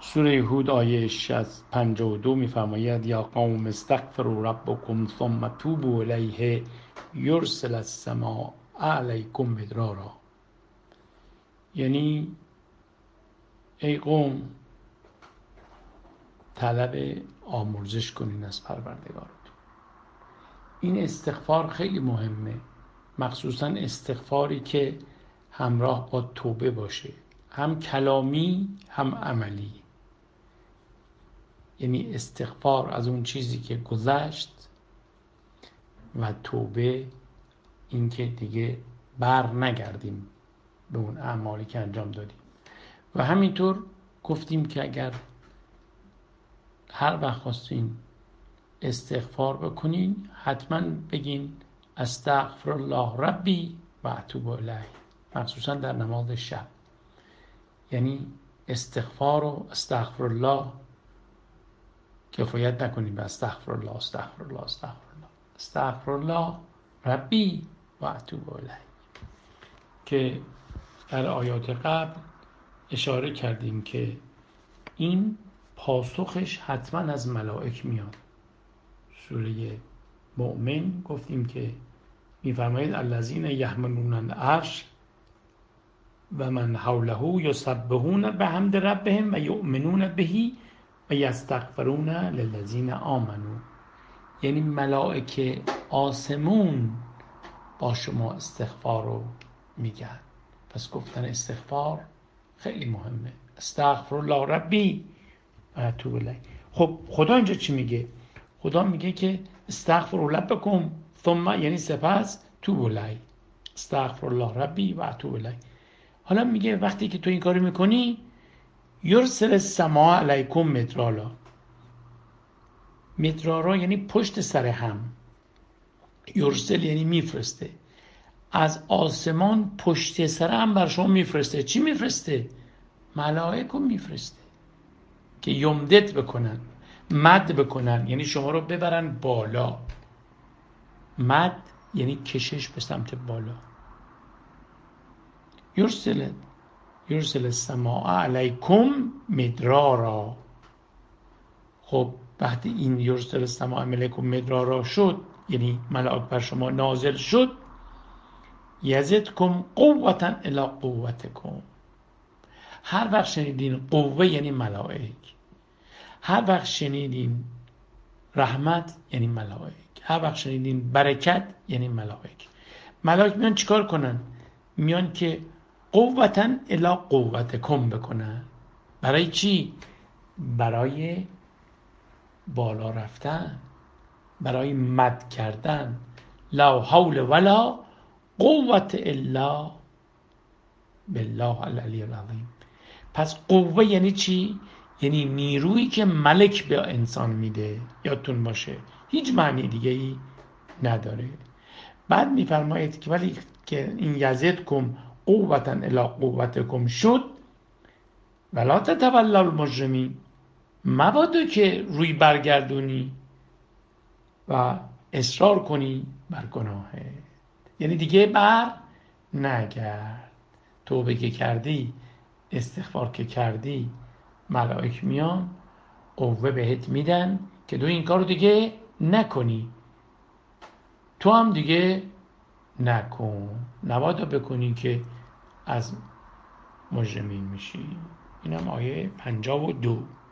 سوره هود آیه 52 میفرماید یا قوم استغفروا ربکم ثم توبوا الیه یرسل السماء علیکم مدرارا. یعنی ای قوم طلب آمرزش کنین از پروردگارتون. این استغفار خیلی مهمه، مخصوصا استغفاری که همراه با توبه باشه، هم کلامی هم عملی. یعنی استغفار از اون چیزی که گذشت و توبه این که دیگه بر نگردیم به اون اعمالی که انجام دادیم. و همینطور گفتیم که اگر هر وقت خواستین استغفار بکنین حتما بگین استغفر الله ربی و اتوب الیه، مخصوصا در نماز شب. یعنی استغفار و استغفر الله کفایت نکنیم به استغفر الله استغفر الله استغفر الله. استغفر الله ربی و اتوب الیه که در آیات قبل اشاره کردیم که این پاسخش حتما از ملائک میاد. سوره مؤمن گفتیم که میفرماید الذین یحملون العرش و من حوله یسبحون بحمد ربهم و یؤمنون به و یستغفرون للذین آمنوا. یعنی ملائکه آسمون با شما استغفار رو میگن. پس گفتن استغفار خیلی مهمه. استغفر الله ربی و اتوب الیه. خب خدا اینجا چی میگه؟ خدا میگه که استغفر ربکم ثم، یعنی سپس توب الیه. استغفر الله ربی و اتوب الیه. حالا میگه وقتی که تو این کارو میکنی یرسل السماء علیکم مدرارا. مدرارا یعنی پشت سر هم. یرسل یعنی میفرسته. از آسمان پشت سر هم بر شما میفرسته. چی میفرسته؟ ملائکه میفرسته که یمدد بکنن، مد بکنن، یعنی شما رو ببرن بالا. مد یعنی کشش به سمت بالا. یرسل السماء علیکم مدرارا. خب وقتی این یرسل السماء علیکم مدرارا شد، یعنی ملائک بر شما نازل شد، یزدکم قوة الی قوتکم. هر وقت شنیدین قوه یعنی ملائک، هر وقت شنیدین رحمت یعنی ملائک، هر وقت شنیدین برکت یعنی ملائک. ملائک میان چیکار کنن؟ میان که قوة الی قوتکم بکنن. برای چی؟ برای بالا رفتن، برای مد کردن. لا حول ولا قوة الا بالله العلی العظیم. پس قوه یعنی چی؟ یعنی نیرویی که ملک به انسان میده. یادتون باشه هیچ معنی دیگه ای نداره. بعد میفرماید که ولی که این یزدکم قوة الی قوتکم شد ولا تتولوا المجرمین، مبادا که روی برگردونی و اصرار کنی بر گناهت. یعنی دیگه بر نگرد. توبه که کردی، استغفار که کردی، ملائک میان قوه بهت میدن که تو این کارو دیگه نکنی. تو هم دیگه نکن، نبادا بکنی که از مجرمین میشی. اینم آیه 52.